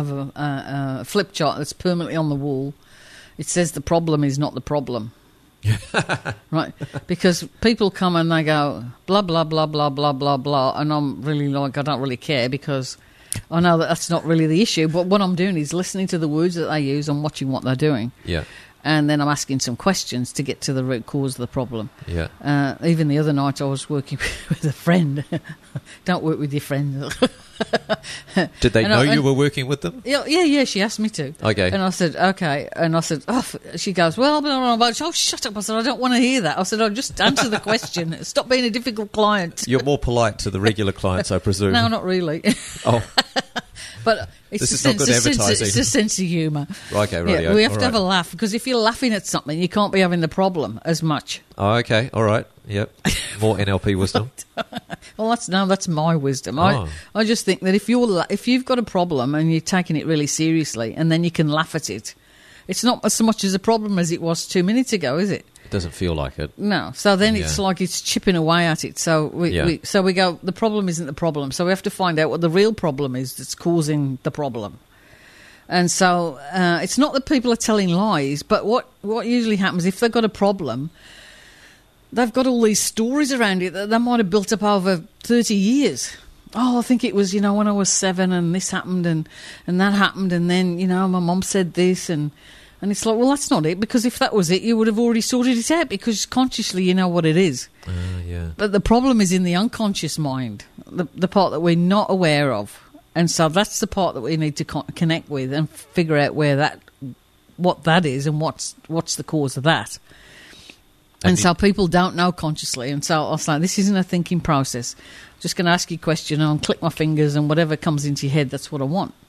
a flip chart that's permanently on the wall. It says the problem is not the problem. Right? Because people come and they go, blah, blah, blah, blah, blah, blah, blah, and I'm really like, I don't really care, because I know that that's not really the issue. But what I'm doing is listening to the words that they use and watching what they're doing. Yeah. And then I'm asking some questions to get to the root cause of the problem. Yeah. Even the other night I was working with a friend. Don't work with your friends. Did they know you were working with them? Yeah, she asked me to. Okay. And I said, okay. And I said, she goes, well, blah, blah, blah. Oh, shut up. I said, I don't want to hear that. I said, just answer the question. Stop being a difficult client. You're more polite to the regular clients, I presume. No, not really. Oh. But it's this is not good advertising. It's a sense of humour. Okay, right. Yeah, we have to have a laugh, because if you're laughing at something, you can't be having the problem as much. Oh, okay, all right, yep. More NLP wisdom. Well, that's my wisdom. I just think that if you've got a problem and you're taking it really seriously, and then you can laugh at it, it's not so much as a problem as it was 2 minutes ago, is it? It doesn't feel like it. No. So then it's like it's chipping away at it. So we go, the problem isn't the problem. So we have to find out what the real problem is that's causing the problem. And so it's not that people are telling lies, but what usually happens, if they've got a problem, they've got all these stories around it that they might have built up over 30 years. Oh, I think it was, when I was 7 and this happened and that happened, and then, my mum said this, and it's like, well, that's not it, because if that was it, you would have already sorted it out, because consciously you know what it is. Yeah. But the problem is in the unconscious mind, the part that we're not aware of. And so that's the part that we need to connect with and figure out what that is and what's the cause of that. And so people don't know consciously. And so I was like, this isn't a thinking process. I'm just going to ask you a question and I'll click my fingers, and whatever comes into your head, that's what I want.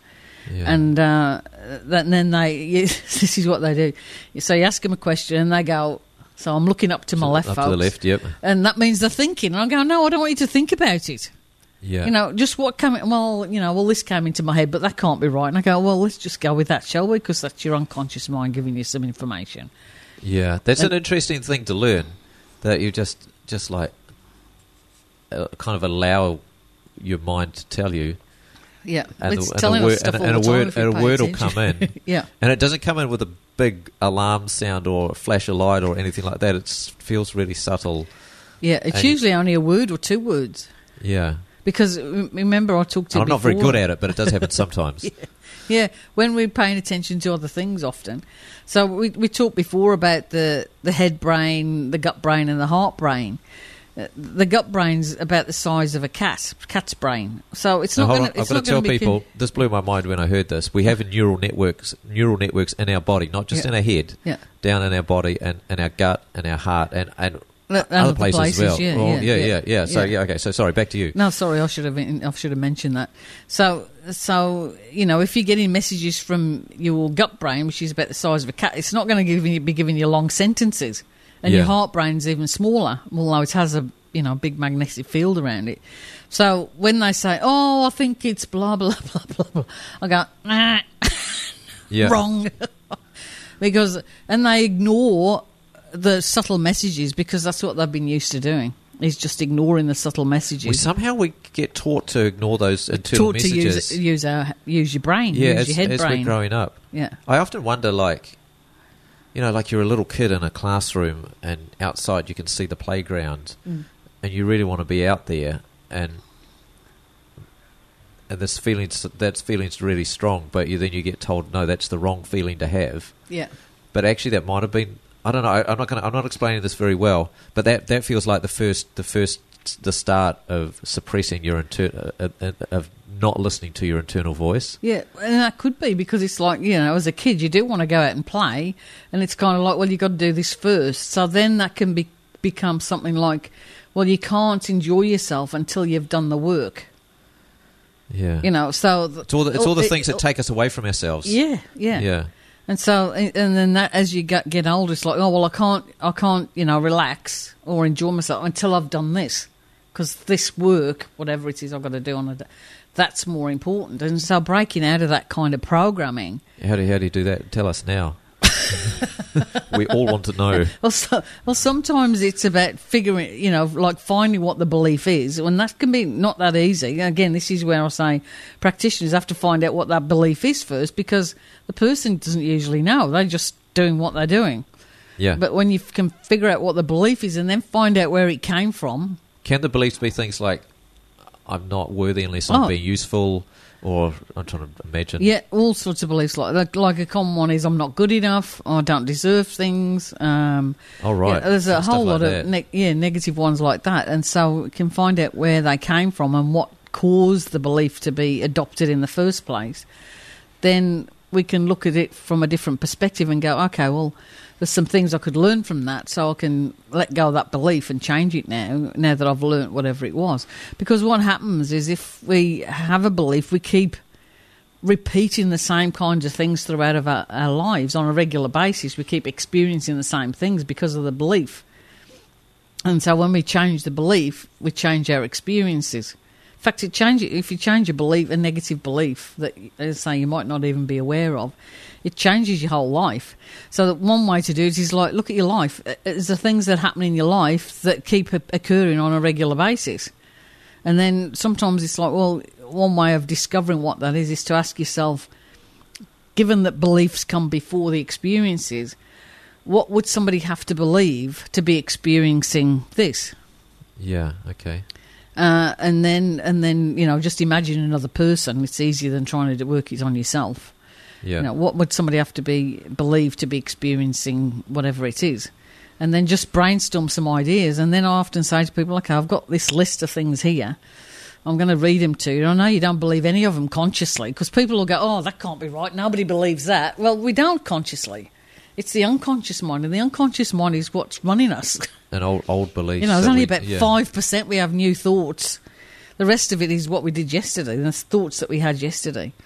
Yeah. And then this is what they do. So you ask them a question and they go, so I'm looking up to my left, folks. Up to the left, yep. And that means they're thinking. And I go, no, I don't want you to think about it. Yeah. Just what came, this came into my head, but that can't be right. And I go, well, let's just go with that, shall we? Because that's your unconscious mind giving you some information. Yeah, that's an interesting thing to learn, that you just like kind of allow your mind to tell you. Yeah, and it's telling us stuff all the time if you pay a word will attention. come in. Yeah. And it doesn't come in with a big alarm sound or a flash of light or anything like that. It feels really subtle. Yeah, it's usually only a word or two words. Yeah. Because, remember, I talked to you I'm not very good at it, but it does happen sometimes. Yeah, when we're paying attention to other things often. So we talked before about the head brain, the gut brain and the heart brain. The gut brain's about the size of a cat's brain. So it's not going to... I've got to tell people, this blew my mind when I heard this. We have neural networks in our body, not just in our head, down in our body and our gut and our heart and other places as well. Yeah. So okay. So sorry, back to you. No, sorry, I should have mentioned that. So if you're getting messages from your gut brain, which is about the size of a cat, it's not going to be giving you long sentences. And your heart brain's even smaller, although it has a big magnetic field around it. So when they say, "Oh, I think it's blah blah blah blah blah," I go, wrong, and they ignore the subtle messages because that's what they've been used to doing. Is just ignoring the subtle messages. We get taught to ignore those internal messages. To use your brain, use your head brain. We're growing up. Yeah, I often wonder, like you're a little kid in a classroom and outside you can see the playground and you really want to be out there and that feeling's really strong, but then you get told, no, that's the wrong feeling to have. Yeah. But actually that might have been, I don't know, I'm not explaining this very well, but that feels like the start of suppressing your of not listening to your internal voice. Yeah, and that could be because it's like, as a kid, you do want to go out and play, and it's kind of like, well, you've got to do this first. So then that can become something like, well, you can't enjoy yourself until you've done the work. Yeah. So... It's all the things that take us away from ourselves. Yeah. And so, and then that as you get older, it's like, oh, well, I can't, relax or enjoy myself until I've done this. Because this work, whatever it is I've got to do on a day, that's more important. And so breaking out of that kind of programming. How do you do that? Tell us now. We all want to know. Well, sometimes it's about figuring, like finding what the belief is, and that can be not that easy. Again, this is where I say practitioners have to find out what that belief is first, because the person doesn't usually know. They're just doing what they're doing. Yeah. But when you can figure out what the belief is and then find out where it came from. Can the beliefs be things like, I'm not worthy unless I'm being useful, or I'm trying to imagine. Yeah, all sorts of beliefs. Like a common one is I'm not good enough, or I don't deserve things. Right. Yeah, there's a whole lot of negative ones like that. And so we can find out where they came from and what caused the belief to be adopted in the first place. Then we can look at it from a different perspective and go, okay, well, there's some things I could learn from that, so I can let go of that belief and change it now that I've learnt whatever it was. Because what happens is if we have a belief, we keep repeating the same kinds of things throughout of our lives on a regular basis. We keep experiencing the same things because of the belief. And so when we change the belief, we change our experiences. In fact, if you change a belief, a negative belief that, as I say, you might not even be aware of, it changes your whole life. So that one way to do it is like, look at your life. It's the things that happen in your life that keep occurring on a regular basis. And then sometimes it's like, well, one way of discovering what that is to ask yourself, given that beliefs come before the experiences, what would somebody have to believe to be experiencing this? Yeah, okay. And then just imagine another person. It's easier than trying to work it on yourself. Yeah. What would somebody have to believe to be experiencing whatever it is? And then just brainstorm some ideas. And then I often say to people, okay, I've got this list of things here. I'm going to read them to you. I know you don't believe any of them consciously, because people will go, oh, that can't be right. Nobody believes that. Well, we don't consciously. It's the unconscious mind, and the unconscious mind is what's running us. And old beliefs. There's only about 5% we have new thoughts. The rest of it is what we did yesterday, the thoughts that we had yesterday.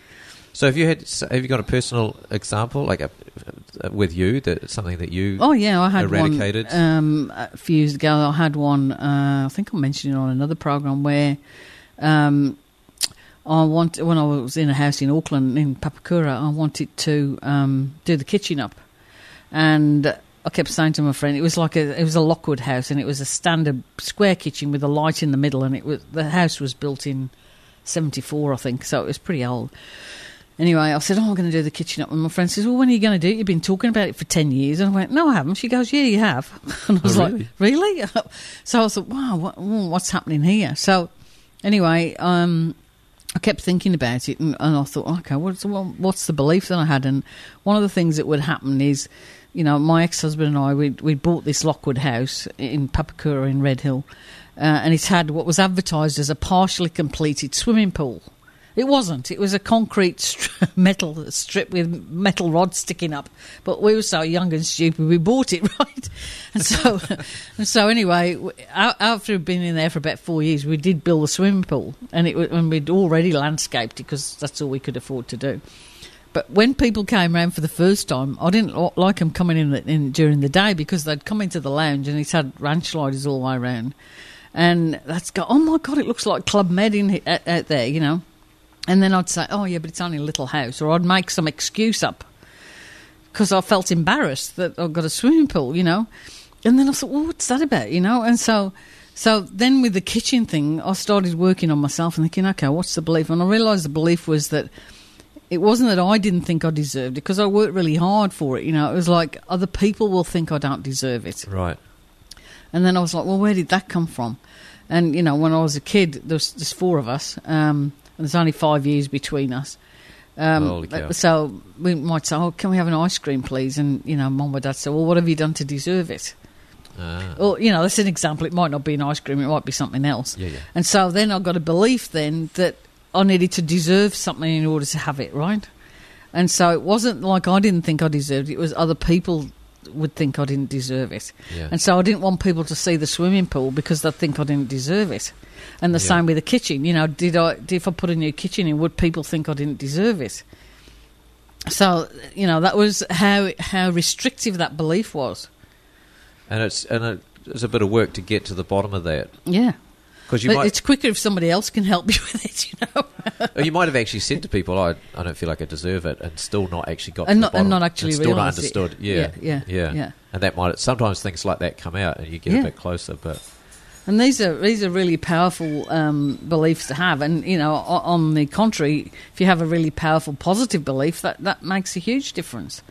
So have you got a personal example, like with you, that something that you I had eradicated? One a few years ago. I had one, I think I mentioned it on another program, where when I was in a house in Auckland, in Papakura, I wanted to do the kitchen up. And I kept saying to my friend, it was a Lockwood house, and it was a standard square kitchen with a light in the middle, and the house was built in 1974, I think, so it was pretty old. Anyway, I said, I'm going to do the kitchen up. And my friend says, well, when are you going to do it? You've been talking about it for 10 years. And I went, no, I haven't. She goes, yeah, you have. And I was like, really? So I thought, wow, what's happening here? So anyway, I kept thinking about it, and I thought, okay, what's the belief that I had? And one of the things that would happen is, my ex-husband and I, we bought this Lockwood house in Papakura in Red Hill, and it had what was advertised as a partially completed swimming pool. It wasn't. It was a concrete metal strip with metal rods sticking up. But we were so young and stupid, we bought it, right? And so anyway, after we'd been in there for about 4 years, we did build a swimming pool, and we'd already landscaped it because that's all we could afford to do. But when people came around for the first time, I didn't like them coming in during the day, because they'd come into the lounge and it had ranch sliders all the way around. And they'd go, oh my God, it looks like Club Med out there, And then I'd say, oh, yeah, but it's only a little house. Or I'd make some excuse up because I felt embarrassed that I've got a swimming pool, And then I thought, well, what's that about, And so then with the kitchen thing, I started working on myself and thinking, okay, what's the belief? And I realised the belief was that it wasn't that I didn't think I deserved it, because I worked really hard for it, It was like other people will think I don't deserve it. Right. And then I was like, well, where did that come from? And, when I was a kid, there's 4 of us, and there's only 5 years between us. Holy cow. So we might say, oh, can we have an ice cream, please? And, Mum or Dad say, well, what have you done to deserve it? Well, that's an example. It might not be an ice cream. It might be something else. Yeah. And so then I got a belief then that I needed to deserve something in order to have it, right? And so it wasn't like I didn't think I deserved it. It was other people would think I didn't deserve it. Yeah. And so I didn't want people to see the swimming pool because they'd think I didn't deserve it. And the same with the kitchen. If I put a new kitchen in, would people think I didn't deserve it? So, that was how restrictive that belief was. And it's a bit of work to get to the bottom of that. Yeah. Because it's quicker if somebody else can help you with it, You might have actually said to people, I don't feel like I deserve it, and still not actually got to the bottom. And not actually still not realised understood. it. Yeah. And that might, sometimes things like that come out and you get a bit closer, but... And these are really powerful beliefs to have. And, on the contrary, if you have a really powerful positive belief, that makes a huge difference.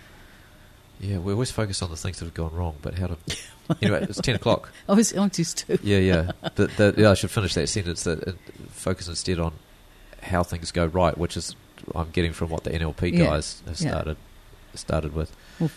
Yeah, we always focus on the things that have gone wrong, but how to... Anyway, it's 10 o'clock. I just too. Yeah. I should finish that sentence, that focus instead on how things go right, which is I'm getting from what the NLP guys have started with. Well,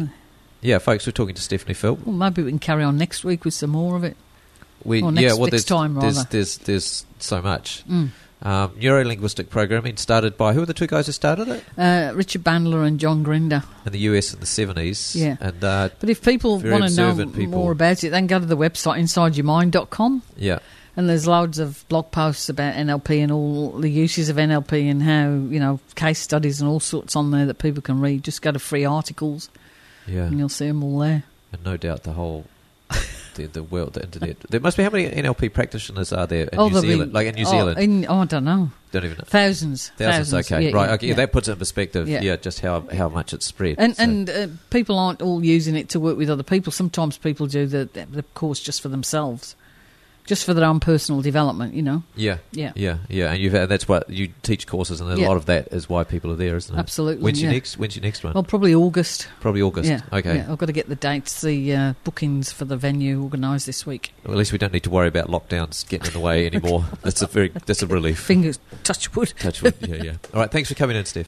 folks, we're talking to Stephanie Philp. Well, maybe we can carry on next week with some more of it. There's time, rather. There's so much. Neuro-linguistic programming started by, who are the 2 guys who started it? Richard Bandler and John Grinder. In the US in the 70s. Yeah. And, but if people want to know more about it, they can go to the website insideyourmind.com. Yeah. And there's loads of blog posts about NLP and all the uses of NLP and how, case studies and all sorts on there that people can read. Just go to free articles. Yeah. And you'll see them all there. And no doubt the whole... the world, the internet. There must be, how many NLP practitioners are there in New Zealand? Like in New Zealand? I don't know. Don't even know. Thousands. Okay. Right. Okay. Yeah. That puts it in perspective. Yeah. Just how much it's spread. And people aren't all using it to work with other people. Sometimes people do the course just for themselves. Just for their own personal development, Yeah. And that's what you teach courses, and a lot of that is why people are there, isn't it? Absolutely. When's your next one? Well, probably August. Yeah. Okay. Yeah, I've got to get the dates, the bookings for the venue organised this week. Well, at least we don't need to worry about lockdowns getting in the way anymore. That's a relief. Fingers, touch wood. Touch wood. Yeah. All right. Thanks for coming in, Steph.